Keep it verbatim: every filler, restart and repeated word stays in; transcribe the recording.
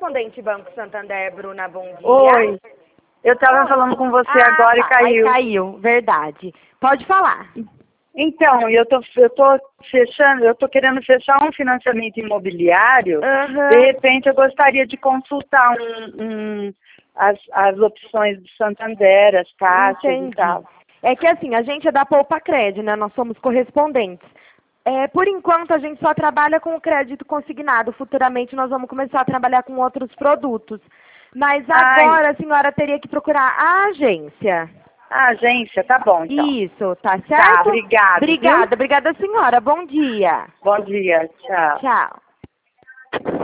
correspondente Banco Santander, Bruna, bom dia. Oi, eu estava falando com você ah, agora tá. e caiu. Aí caiu, verdade. Pode falar. Então, eu tô, eu tô fechando, eu tô querendo fechar um financiamento imobiliário. Uhum. De repente, eu gostaria de consultar um, um, as, as opções do Santander, as taxas Entendi. e tal. É que assim, a gente é da Poupa Cred, né? Nós somos correspondentes. É, por enquanto, a gente só trabalha com o crédito consignado. Futuramente, nós vamos começar a trabalhar com outros produtos. Mas agora, Ai. a senhora teria que procurar a agência. A agência, tá bom, então. Isso, tá certo? Tá, obrigada. Obrigada, Viu? obrigada, senhora. Bom dia. Bom dia, tchau. Tchau.